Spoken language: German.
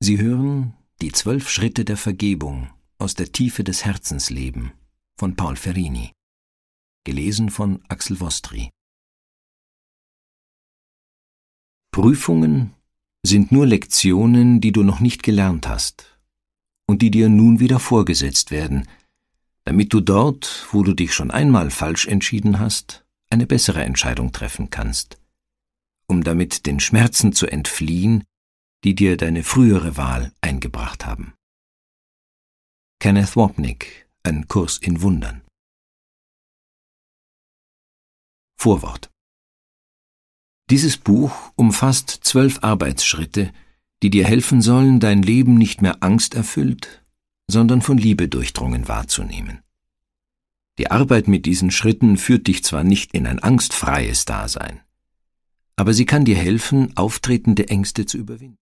Sie hören die 12 Schritte der Vergebung aus der Tiefe des Herzens leben von Paul Ferrini. Gelesen von Axel Vostri. Prüfungen sind nur Lektionen, die du noch nicht gelernt hast und die dir nun wieder vorgesetzt werden, damit du dort, wo du dich schon einmal falsch entschieden hast, eine bessere Entscheidung treffen kannst, um damit den Schmerzen zu entfliehen, die dir deine frühere Wahl eingebracht haben. Kenneth Wapnick, ein Kurs in Wundern. Vorwort. Dieses Buch umfasst 12 Arbeitsschritte, die dir helfen sollen, dein Leben nicht mehr angsterfüllt, sondern von Liebe durchdrungen wahrzunehmen. Die Arbeit mit diesen Schritten führt dich zwar nicht in ein angstfreies Dasein, aber sie kann dir helfen, auftretende Ängste zu überwinden.